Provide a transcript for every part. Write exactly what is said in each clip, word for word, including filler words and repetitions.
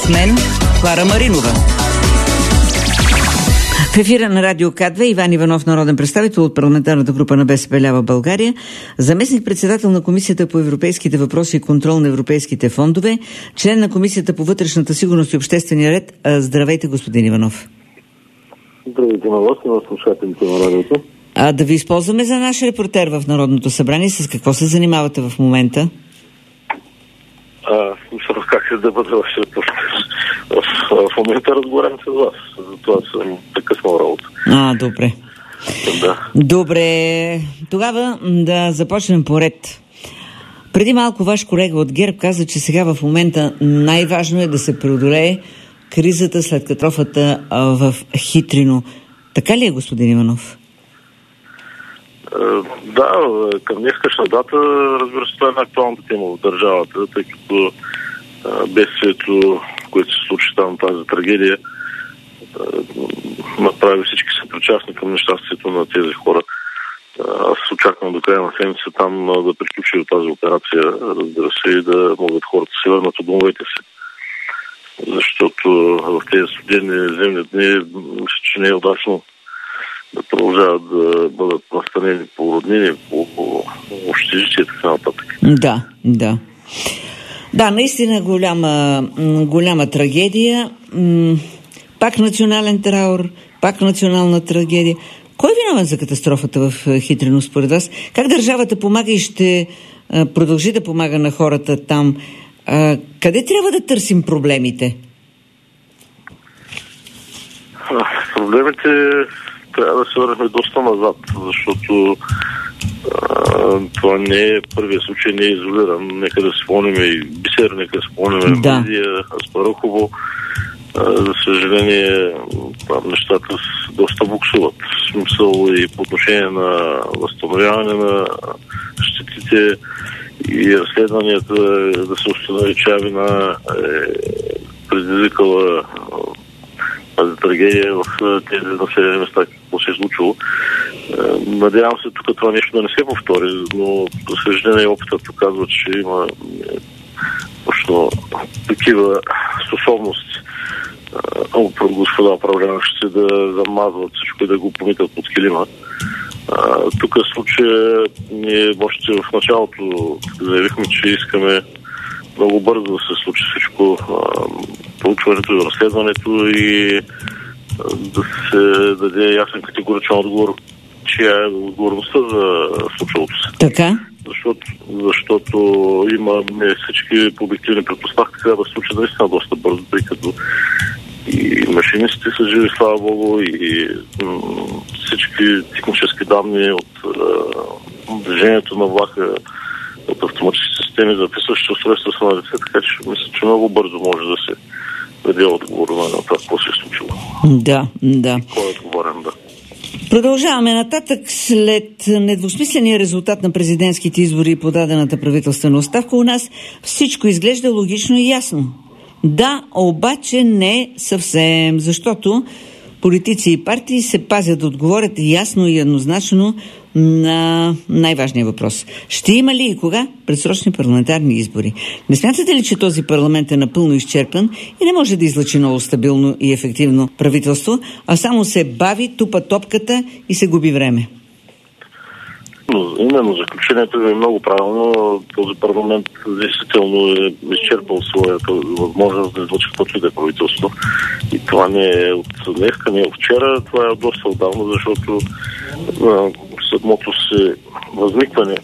С мен Клара Маринова. В ефира на Радио К две Иван Иванов, народен представител от парламентарната група на БСП лява България, заместник-председател на Комисията по европейските въпроси и контрол на европейските фондове, член на Комисията по вътрешната сигурност и обществения ред. Здравейте, господин Иванов. Здравейте на вас и на слушателите на радиото. А да ви използваме за наш репортер в Народното събрание. С какво се занимавате в момента? А, мисля, как да бъда ваш репортер. В, в момента разговарям с вас. Затова съм прекъснал работа. А, добре. Да. Добре. Тогава да започнем поред. Преди малко ваш колега от ГЕРБ каза, че сега в момента най-важно е да се преодолее кризата след катастрофата в Хитрино. Така ли е, господин Иванов? Да, към днескашна дата, разбира се, това е една-актуалната тема в държавата, тъй като бедствието, което се случи там, тази трагедия, направи всички съпричастни към нещастието на тези хора. Аз очаквам до края на седмица там да приключи тази операция, разбира се, и да могат хората да се върнат от домовете си. Защото в тези студени земни дни, мисля, че не е удачно да продължават да бъдат настанени по роднини, по, по общежитие и така нататък. Да, да. Да, наистина голяма, голяма трагедия. Пак национален траур, пак национална трагедия. Кой е виновен за катастрофата в Хитрино според вас? Как държавата помага и ще продължи да помага на хората там? Къде трябва да търсим проблемите? Проблемите трябва да се върнем доста назад, защото а, това не е първият случай, не е изолиран. Нека да спомним и Бисер, нека да спомним да. Медия, Аспарухово. За съжаление, там нещата доста буксуват. В смисъл и по отношение на възстановяване на щетите и разследванията, да се установи, че вина е предизвикала тази трагедия в тези населени места, какво се е случило. Надявам се тук това нещо да не се повтори, но за съжаление опитът показва, че има точно такива способности от господа управляващите да замазват всичко и да го помитат под килима. Тук в случая ние още в началото заявихме, че искаме много бързо да се случи всичко, проучването и разследването и да се даде ясен категоричен отговор, чия е отговорността за случилото се. Така? Защото, защото има не всички обективни предпоставки трябва да се случи наистина доста бързо, тъй като и машинистите са живи, слава Богу, и м- всички технически данни от а, движението на влака, от автоматични системи, записващи устройства са на лице, така че мисля, че много бързо може да се даде отговор на това, какво се е случило. Да, да. Кой е отговорен, да. Продължаваме нататък. След недвусмисления резултат на президентските избори и подадената правителствена оставка у нас всичко изглежда логично и ясно. Да, обаче не съвсем, защото политици и партии се пазят да отговорят ясно и еднозначно на най-важния въпрос. Ще има ли и кога предсрочни парламентарни избори? Не смятате ли, че този парламент е напълно изчерпан и не може да излъчи ново стабилно и ефективно правителство, а само се бави, тупа топката и се губи време? Но именно заключението е много правилно. Този парламент действително е изчерпал своята възможност да излъчи каквото и да е правителство. И това не е от днеска, не е от вчера, това е доста отдавна, защото самото се възникване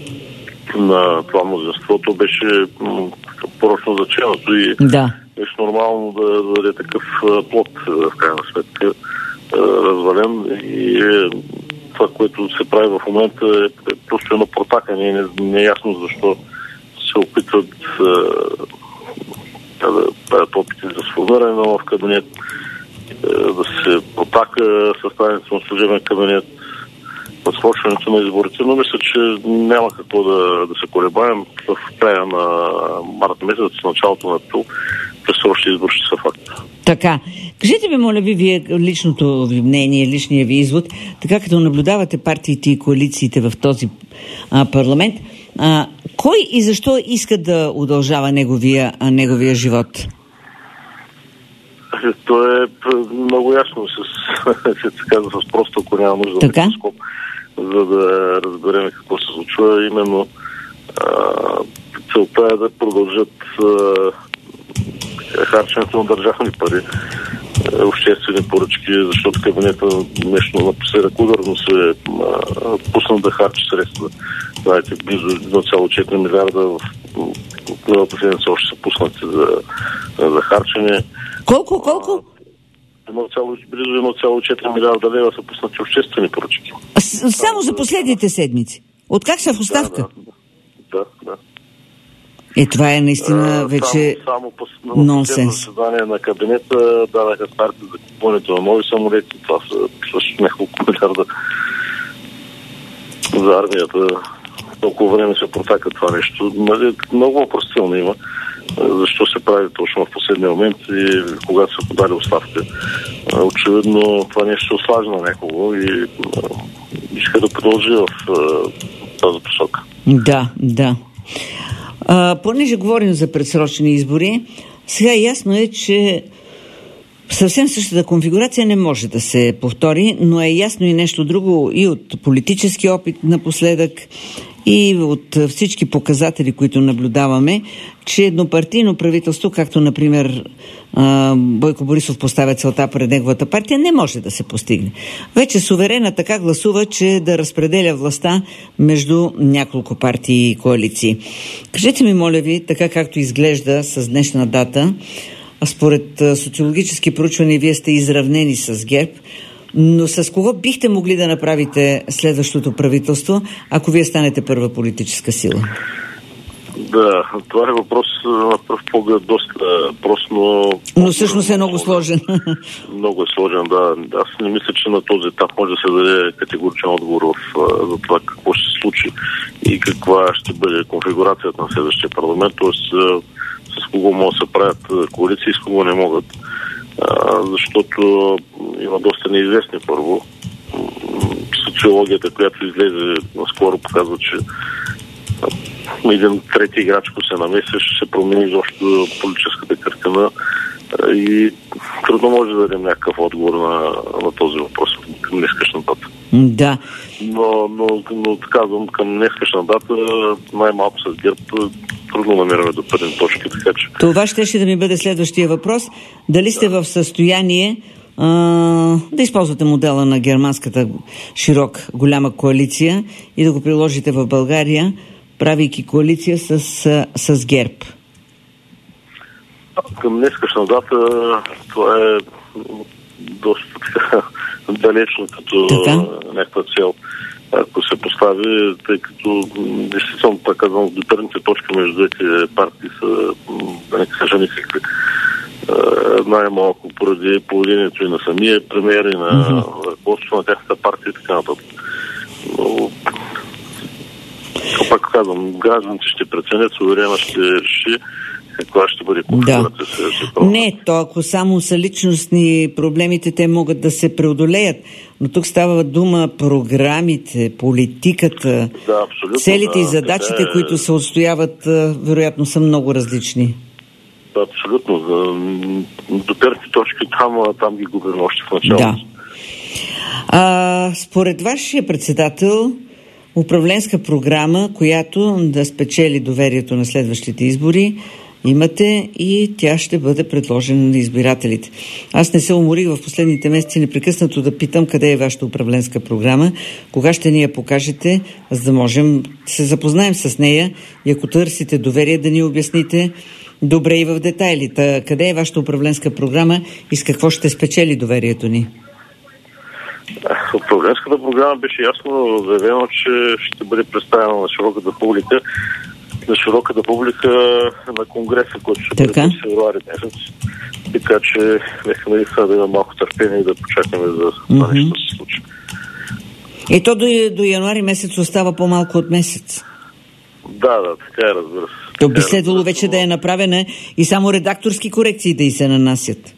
на това мнозинството беше порочно заченато и да. беше нормално да даде такъв плод, в крайна сметка, развален и това, което се прави в момента е просто едно протакане. Не, не е ясно защо се опитват е, да правят опити за сформиране на нов кабинет, е, да се протака съставянето на служебен кабинет, насрочването на изборите, но мисля, че няма какво да, да се колебаем. В края на март месец, началото на април, предстоящи избори ще са факт. Така. Кажете ми, моля ви, вие личното ви мнение, личния ви извод, така като наблюдавате партиите и коалициите в този а, парламент, а, кой и защо иска да удължава неговия, а, неговия живот? То е много ясно, с, се казва с просто, ако няма нужда на микроскоп, за да разберем какво се случва. Именно а, целта е да продължат а, харченето на държавни пари, а, обществени поръчки, защото кабинета нещо напоследък ударно се а, пусна да харчи средства. Знаете, близо едно цяло четири милиарда в миналата седмица още са пуснати за, за харчене. Колко, колко? Близо едно цяло четири милиарда лева са пуснати обществени поръчки. С, само за последните седмици? От как са в оставка? Да, да. да. Е, това е наистина а, вече само, само нонсенс. Заседание на кабинета дадаха старти за купуването на нови самолети. Това са също няколко милиарда за армията. Толкова време се протака това нещо. Много въпросително има. Защо се прави точно в последния момент и когато са подали оставка. Очевидно това нещо се ослажда на някого и иска да продължи в тази посока. Да, да. А, понеже говорим за предсрочни избори, сега ясно е, че съвсем същата конфигурация не може да се повтори, но е ясно и нещо друго и от политически опит напоследък, и от всички показатели, които наблюдаваме, че еднопартийно правителство, както например Бойко Борисов поставя целта пред неговата партия, не може да се постигне. Вече суверена така гласува, че да разпределя властта между няколко партии и коалиции. Кажете ми, моля ви, така както изглежда с днешна дата, според социологически проучвания вие сте изравнени с ГЕРБ, но с кого бихте могли да направите следващото правителство, ако вие станете първа политическа сила? Да, това е въпрос на пръв поглед доста прост, но... Но всъщност е много сложен. Много е сложен, да. Аз не мисля, че на този етап може да се даде категоричен отговор в, за това какво ще се случи и каква ще бъде конфигурацията на следващия парламент, т.е. с кого могат да се правят коалиции и с кого не могат. Защото има доста неизвестни първо. Социологията, която излезе наскоро, показва, че един трети играч, ако се намеси, ще се промени изобщо политическата картина и трудно може да дадем някакъв отговор на, на този въпрос към днескашна дата. Да. Но, но, но казвам, към днескашна дата най-малко с ГЕРБ трудно намираме да първим точки, така че... Това ще ще да ми бъде следващия въпрос. Дали сте да. в състояние а, да използвате модела на германската широка голяма коалиция и да го приложите в България, правейки коалиция с, с ГЕРБ? Към днескашна дата това е доста така далечно като някаква цел, ако се постави, тъй като действително така казвам, допирните точки между двете партии са, да не кажа никакви, най-малко поради поведението и на самия премиер и на ръководството на тяхната партия и така нататък. Но пак казвам, гражданите ще преценят, суверена ще реши каква ще бъде конфигурация. Да. Не, то ако само са личностни проблемите, те могат да се преодолеят. Но тук става дума програмите, политиката, да, целите да, и задачите, е... които се отстояват, вероятно са много различни. Да, абсолютно. Допирните точки там, там ги губим още в началото. Да. А, според вашия председател, управленска програма, която да спечели доверието на следващите избори, имате и тя ще бъде предложена на избирателите. Аз не се уморих в последните месеци непрекъснато да питам къде е вашата управленска програма, кога ще ни я покажете, за да можем да се запознаем с нея и ако търсите доверие да ни обясните добре и в детайлите. Къде е вашата управленска програма и с какво ще спечели доверието ни? Управленската програма беше ясно заявено, че ще бъде представена на широката публика, на широката публика на конгреса, който ще бъде в февруари месец. Така че нека нали сега да има малко търпение и да почакаме за това mm-hmm. нещо да се случи. И то до, до януари месец остава по-малко от месец. Да, да, така е, разбира се. То би следвало вече да е направена и само редакторски корекции да и се нанасят.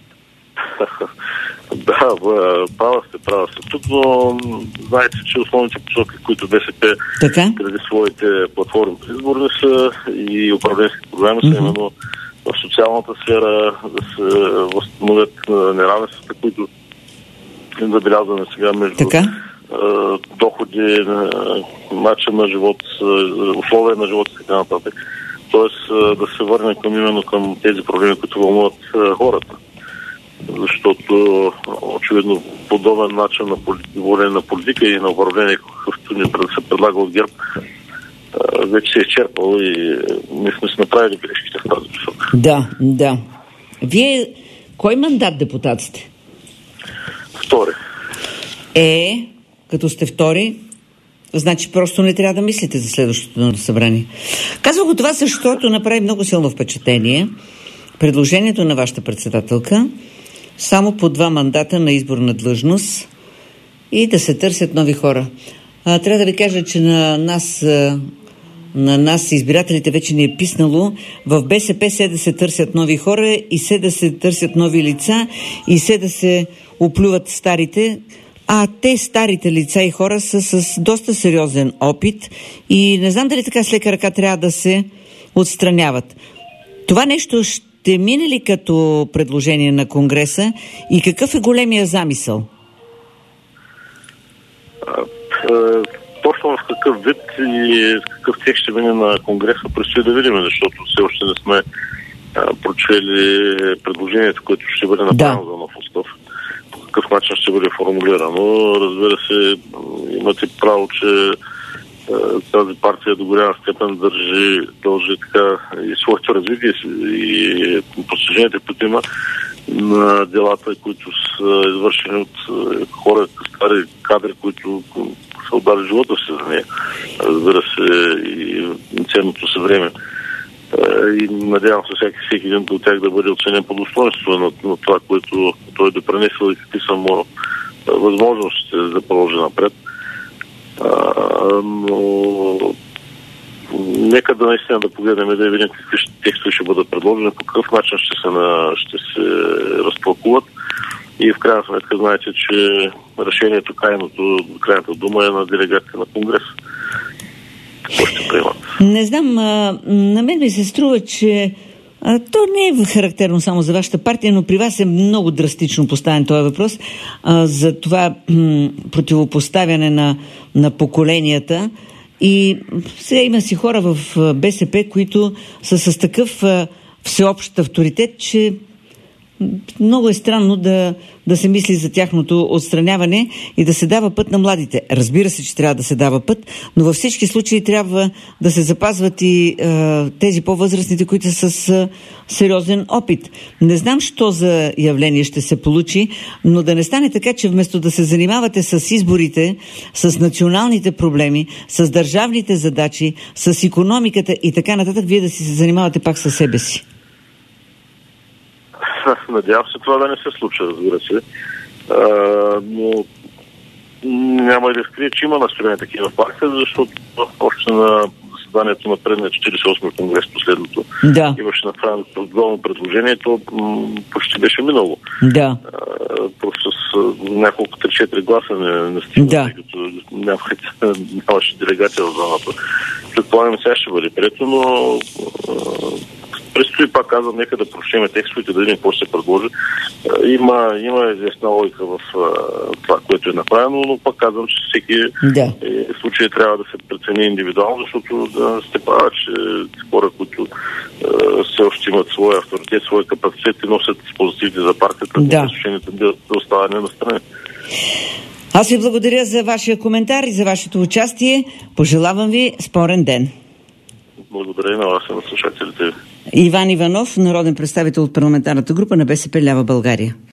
Да, права сте, права сте. Тук, но знаете, че основните посоки, които БСП преди своите платформи изборни са и управленски програми са mm-hmm. именно в социалната сфера, да се възстановят неравенствата, които забелязваме сега между така? доходи, начин на живот, условия на живот и така нататък. Тоест да се върне към именно към тези проблеми, които вълнуват хората. Защото очевидно подобен начин на водене на политика и на управление, какъвто ни се предлага от ГЕРБ, вече се е изчерпал и ние сме се направили грешките в тази посока. Да, да. Вие кой мандат депутат сте? Втори. Е, като сте втори, значи просто не трябва да мислите за следващото Народно събрание. Казвам го това, защото направи много силно впечатление предложението на вашата председателка само по два мандата на изборна длъжност и да се търсят нови хора. А, трябва да ви кажа, че на нас, на нас избирателите вече ни е писнало. В БСП се да се търсят нови хора и се да се търсят нови лица и се да се оплюват старите. А те, старите лица и хора, са с доста сериозен опит и не знам дали така с лека ръка трябва да се отстраняват. Това нещо ще мине ли като предложение на Конгреса и какъв е големия замисъл? А, а, точно в какъв вид и какъв текст ще мине на Конгреса предстои да видим, защото все още не сме а, прочели предложението, което ще бъде направено да. за нов устав. Какъв начин ще бъде формулирано. Разбира се, имате право, че тази партия до голяма степен държи, дължи така и своето развитие и постиженията, които има на делата, които са извършени от хора, стари кадри, които са отдали живота си за нея. Разбира се, и ценното си време. И надявам се всеки, всеки един от тях да бъде оценен по достоинство на, на това, което той е допренесъл и какви са му възможностите да продължи напред. А, но нека да наистина да погледнем и да видим какви текстове ще бъдат предложени, по какъв начин ще се, на, ще се разтълкуват. И в крайна сметка знаете, че решението, крайното, крайната дума е на делегатите на Конгреса. Какво ще приемат? Не знам, а, на мен ми се струва, че а, то не е характерно само за вашата партия, но при вас е много драстично поставен този въпрос а, за това м- противопоставяне на, на поколенията. И сега има си хора в БСП, които са с такъв а, всеобщ авторитет, че много е странно да, да се мисли за тяхното отстраняване и да се дава път на младите. Разбира се, че трябва да се дава път, но във всички случаи трябва да се запазват и е, тези по-възрастните, които са с е, сериозен опит. Не знам, що за явление ще се получи, но да не стане така, че вместо да се занимавате с изборите, с националните проблеми, с държавните задачи, с икономиката и така нататък, вие да си се занимавате пак със себе си. Надявам се това да не се случи, разбира се. А, но няма и да скрие, че има настроение такива факти, защото още на заседанието на предния четиридесет и осми конгрес, последното, да. имаше направено подобно предложение, то м- почти беше минало. Да. А, просто с няколко три-четири гласа не, не стигна, да. тъй като нямаше делегация в залата. Предполагам, сега ще бъде прието, но предстои, пак казвам, нека да прочетем текстовете, да видим какво ще се предложи. Има, има известна логика в това, което е направено, но пак казвам, че всеки да. е, случай трябва да се прецени индивидуално, защото да сте права, че хора, които е, все още имат своя авторитет, своя капацитет и носят позитивите за партията, да. решението да оставане на страна. Аз ви благодаря за вашия коментар и за вашето участие. Пожелавам ви спорен ден. Благодаря и на вас и на слушателите. Иван Иванов, народен представител от парламентарната група на БСП Лява България.